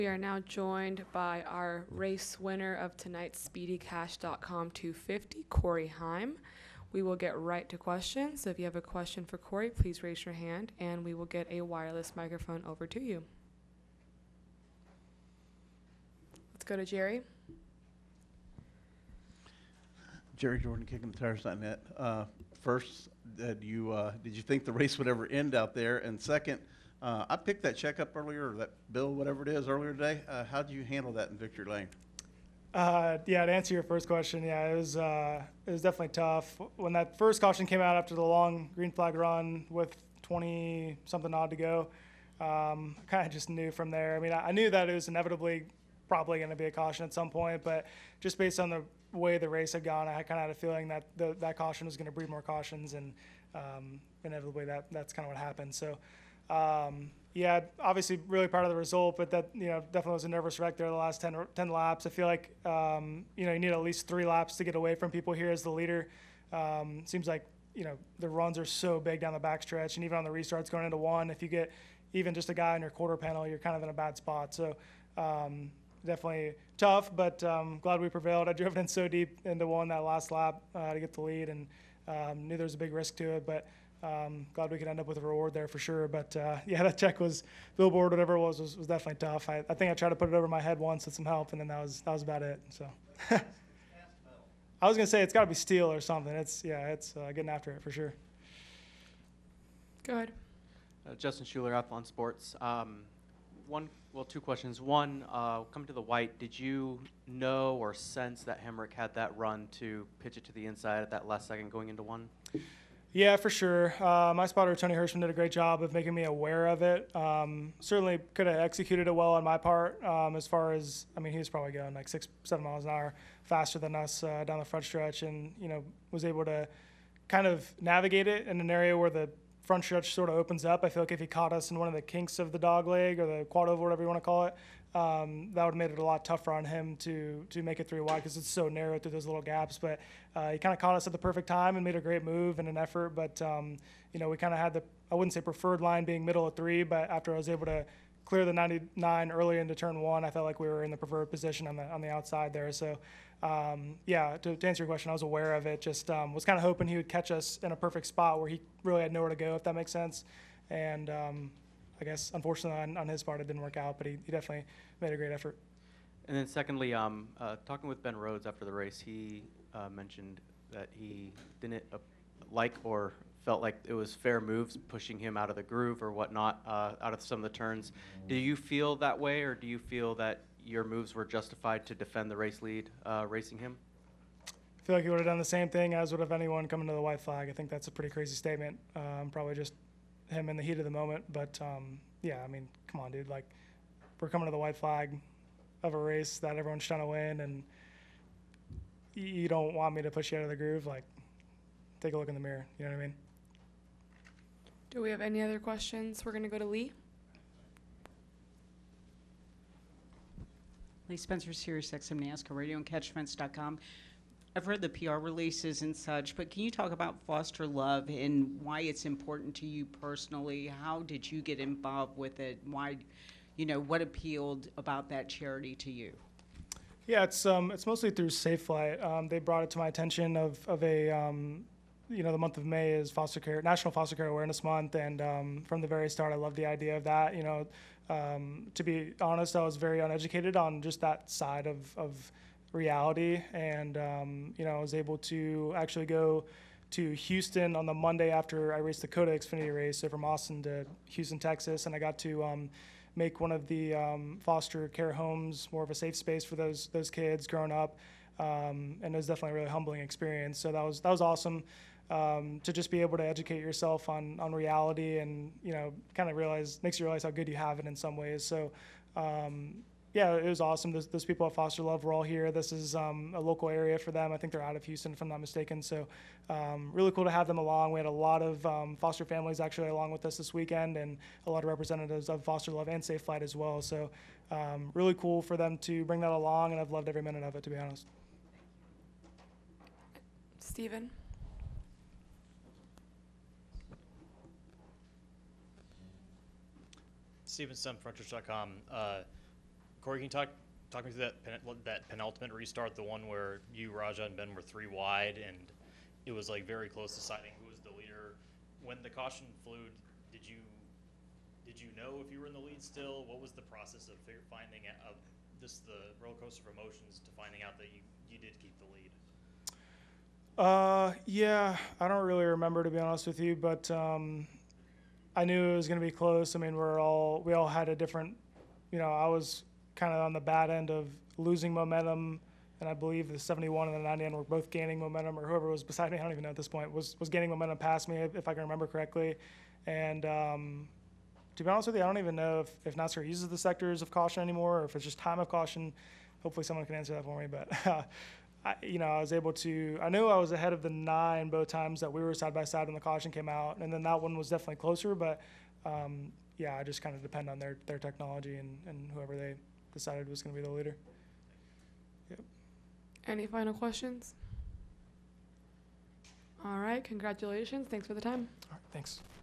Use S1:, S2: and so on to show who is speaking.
S1: We are now joined by our race winner of tonight's SpeedyCash.com 250, Corey Heim. We will get right to questions. So if you have a question for Corey, please raise your hand and we will get a wireless microphone over to you. Let's go to Jerry.
S2: Jerry Jordan, KickingTheTires.net. First, did you think the race would ever end out there? And second, I picked that check up earlier, or that bill, whatever it is, earlier today. How did you handle that in Victory Lane?
S3: Yeah, to answer your first question, yeah, it was definitely tough. When that first caution came out after the long green flag run with 20-something odd to go, I kind of just knew from there. I mean, I knew that it was inevitably probably going to be a caution at some point, but just based on the way the race had gone, I kind of had a feeling that that caution was going to breed more cautions, and inevitably that's kind of what happened. So, yeah, obviously really proud of the result, but that, definitely was a nervous wreck there the last 10 laps. I feel like, you need at least 3 laps to get away from people here as the leader. Seems like, the runs are so big down the backstretch, and even on the restarts going into one, if you get even just a guy in your quarter panel, you're kind of in a bad spot. So, definitely tough, but glad we prevailed. I drove it in so deep into one that last lap to get the lead, and knew there was a big risk to it, but glad we could end up with a reward there for sure. But yeah, that check was billboard, whatever it was definitely tough. I think I tried to put it over my head once with some help, and then that was about it. So I was gonna say it's got to be steel or something. It's getting after it for sure.
S1: Go ahead.
S4: Justin Schuler, Athlon Sports. Two questions. One, coming to the white, did you know or sense that Hemrick had that run to pitch it to the inside at that last second going into one?
S3: Yeah, for sure. My spotter, Tony Hirschman, did a great job of making me aware of it. Certainly could have executed it well on my part, as far as, he was probably going like 6-7 miles an hour faster than us down the front stretch, and, was able to kind of navigate it in an area where the front stretch sort of opens up. I feel like if he caught us in one of the kinks of the dog leg or the quad oval, whatever you want to call it, that would have made it a lot tougher on him to make it 3 wide because it's so narrow through those little gaps. But he kind of caught us at the perfect time and made a great move and an effort. But, we kind of had I wouldn't say preferred line being middle of 3, but after I was able to clear the 99 early into turn 1, I felt like we were in the preferred position on the outside there. So, yeah, to answer your question, I was aware of it. Just was kind of hoping he would catch us in a perfect spot where he really had nowhere to go, if that makes sense. And I guess, unfortunately, on his part, it didn't work out, but he definitely made a great effort.
S4: And then secondly, talking with Ben Rhodes after the race, he mentioned that he didn't like or felt like it was fair moves pushing him out of the groove or whatnot, out of some of the turns. Do you feel that way, or do you feel that your moves were justified to defend the race lead, racing him?
S3: I feel like he would have done the same thing as would have anyone coming to the white flag. I think that's a pretty crazy statement. Probably just him in the heat of the moment. But, yeah, come on, dude. Like, we're coming to the white flag of a race that everyone's trying to win, and you don't want me to push you out of the groove. Like, take a look in the mirror. You know what I mean?
S1: Do we have any other questions? We're going to go to Lee.
S5: Lee Spencer, SiriusXM NASCAR Radio and CatchFence.com. I've read the PR releases and such, but can you talk about Foster Love and why it's important to you personally? How did you get involved with it? Why, what appealed about that charity to you?
S3: Yeah, it's mostly through Safe Flight. They brought it to my attention of a the month of May is National Foster Care Awareness Month, and from the very start, I loved the idea of that. To be honest, I was very uneducated on just that side of reality, and I was able to actually go to Houston on the Monday after I raced the Coda Xfinity race, so from Austin to Houston, Texas, and I got to make one of the foster care homes more of a safe space for those kids growing up, and it was definitely a really humbling experience. So that was awesome. To just be able to educate yourself on reality, and kind of makes you realize how good you have it in some ways. So yeah, it was awesome. Those people at Foster Love were all here. This is a local area for them. I think they're out of Houston, if I'm not mistaken. So really cool to have them along. We had a lot of foster families actually along with us this weekend, and a lot of representatives of Foster Love and Safe Flight as well. So really cool for them to bring that along, and I've loved every minute of it, to be honest.
S1: Steven.
S6: Steven Stump, Frontrush.com. Corey, can you talk me through that penultimate restart, the one where you, Raja, and Ben were 3 wide, and it was like very close to deciding who was the leader. When the caution flew, did you know if you were in the lead still? What was the process of finding out the roller coaster of emotions to finding out that you did keep the lead?
S3: Yeah, I don't really remember, to be honest with you, but I knew it was going to be close. I mean, we all had a different, I was kind of on the bad end of losing momentum, and I believe the 71 and the 99 were both gaining momentum, or whoever was beside me, I don't even know at this point, was gaining momentum past me, if I can remember correctly. And to be honest with you, I don't even know if NASCAR uses the sectors of caution anymore, or if it's just time of caution. Hopefully someone can answer that for me, but I was able to, I knew I was ahead of the 9 both times that we were side by side when the caution came out, and then that one was definitely closer, but yeah, I just kind of depend on their technology and whoever they decided was going to be the leader. Yep.
S1: Any final questions? All right, congratulations. Thanks for the time.
S3: All right, thanks.